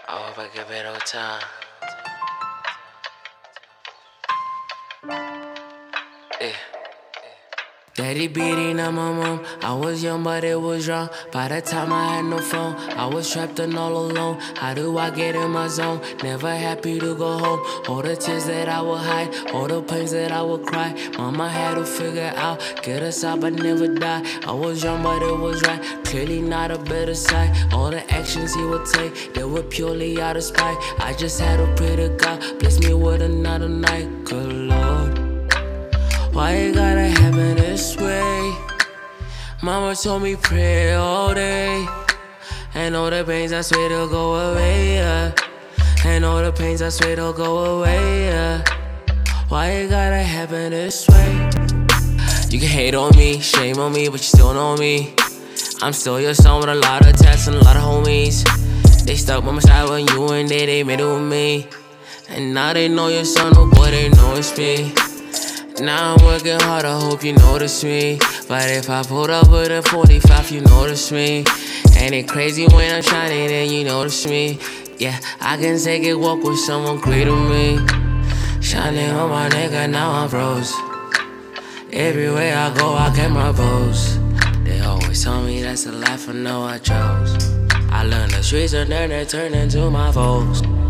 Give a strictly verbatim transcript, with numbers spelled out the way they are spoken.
I hope I give it all time. Yeah. Daddy beating on my mom. I was young, but it was wrong. By the time I had no phone, I was trapped and all alone. How do I get in my zone? Never happy to go home. All the tears that I would hide, all the pains that I would cry. Mama had to figure out, get us out but never die. I was young, but it was right. Clearly not a better sight. All the actions he would take, they were purely out of spite. I just had to pray to God, bless me with another night. Good Lord, why you gotta happen this way? Mama told me pray all day. And all the pains I swear they'll go away, yeah. And all the pains I swear they'll go away, yeah. Why you gotta happen this way? You can hate on me, shame on me, but you still know me. I'm still your son with a lot of tats and a lot of homies. They stuck by my side when you and they, they made it with me. And now they know your son, oh boy, they know it's me. Now I'm working hard, I hope you notice me. But if I pulled up with a forty-five, you notice me. Ain't it crazy when I'm shining and you notice me? Yeah, I can take it walk with someone great to me. Shining on my nigga, now I'm froze. Everywhere I go, I get my pose. They always tell me that's the life I know I chose. I learned the streets and then they turn into my foes.